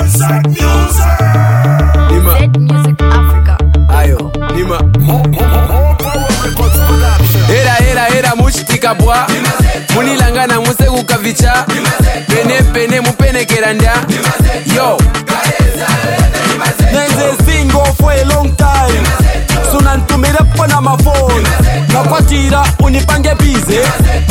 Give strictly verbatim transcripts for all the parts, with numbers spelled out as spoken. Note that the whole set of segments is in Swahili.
Zed Music. Nima. Zed Music Africa. Ayo, Nima. Era era era muchitika bwa. Munilangana musegu kavicha. Pene pene mupene keranda. Yo. Nenze single for a long time. Suna ntumira pona ma phone. Nakwatira unipange busy.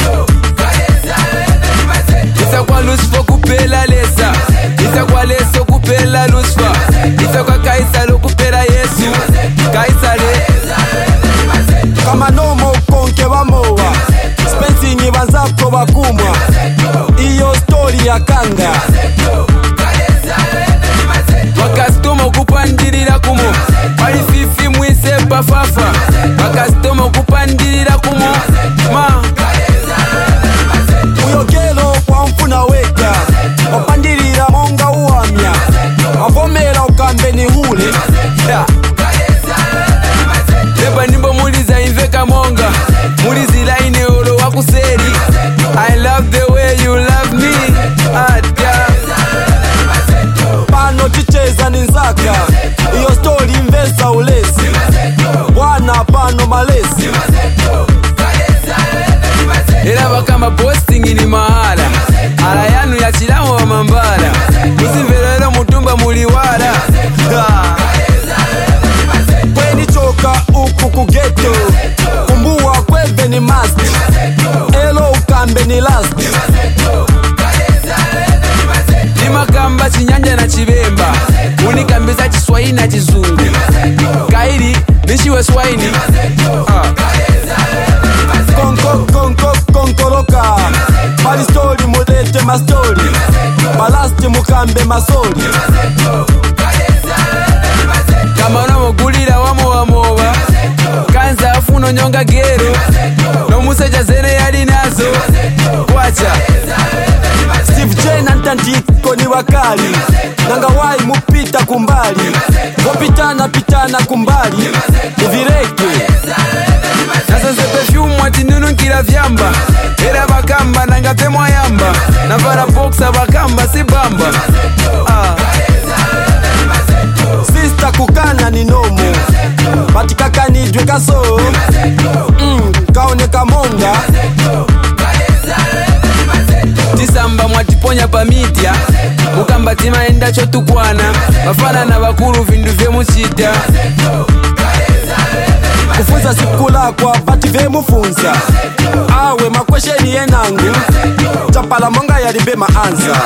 Isa kwa Lucifer kupela lesa. Isa kwa leso kupela Lucifer. Isa kwa Kaisa lo kupela Yesu. Kaisa le. Kama nomo konke bamowa. Spensing banzako bakumwa. Iyo story ya kanga. Wakastoma kupandirira kumo. Wali fifi mwise bafafa. Wakastoma kupandirira kumo. Ma. Uyogelo kwa mfuna weka. Wapandirira monga uamya. Wavomera ukambe ni hule. Yeah. Leba nimbo muliza inveka monga. Mulizi line olo wakuseri. I love the way you love me. Adia. Pano ticheza ni nzaka. Iyo story investa ulesi. Wana pano malesi. Era bakama posting ni mahala. Ala yanu ya chilamu wa mambala. Musimvelero mutumba muliwala. Kweni choka uku kugeto. Kumbuwa kweve ni must. Elo ukambe ni last. Ni makamba chinyanja na chibemba. Unikambisa chiswahili na chizungu. Kairi nishiwe swahili. Ah. Konko konko konkoroka. Mali story mulete ma story. Balasti mukambe masori. Kama unamugulira wamo wamoba. Kanza afuno nyonga gero. No museja zene yali nazo. Wacha. Steve J na ntandiko ni wakali. Nanga wai mupita kumbali. Wopitana pitana kumbali. Uvireke. Nasa se perfume ati nunu nkira vyamba. Era bakamba nanga temwa yamba. Navara boxa bakamba si bamba. Ah. Sister kukana ni nomo. Batikaka ni dwe kaso. Mm, kaone kamonga. Tisamba mwatiponya pa media. Mukamba tima enda chotukwana. Bafana na bakuru vindu vye muchita. Kufunza sikula kwa bati ve mufunza. Awe makwesheni yenangu. Chapala monga yalibe maanza.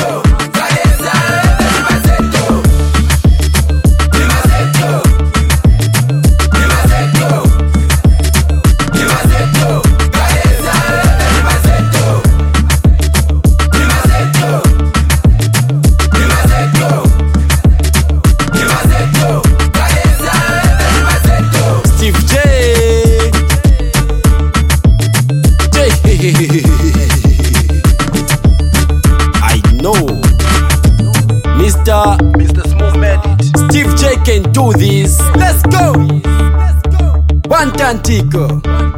Steve J. J. I know. Mister Mister Smooth Medit. Steve J can do this. Let's go. One tantico.